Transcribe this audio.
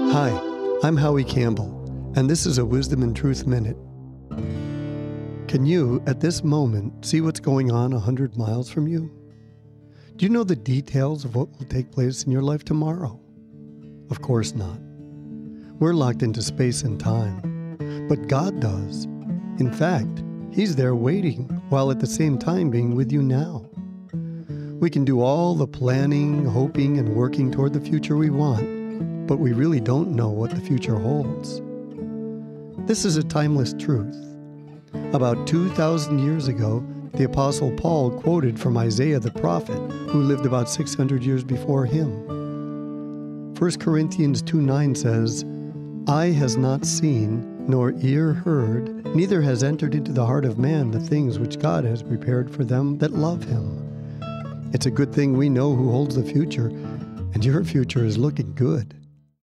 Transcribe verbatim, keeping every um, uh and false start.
Hi, I'm Howie Campbell, and this is a Wisdom and Truth Minute. Can you, at this moment, see what's going on a hundred miles from you? Do you know the details of what will take place in your life tomorrow? Of course not. We're locked into space and time, but God does. In fact, He's there waiting, while at the same time being with you now. We can do all the planning, hoping, and working toward the future we want, but we really don't know what the future holds. This is a timeless truth. About two thousand years ago, the Apostle Paul quoted from Isaiah the prophet, who lived about six hundred years before him. First Corinthians two nine says, "Eye has not seen, nor ear heard, neither has entered into the heart of man the things which God has prepared for them that love Him." It's a good thing we know who holds the future, and your future is looking good.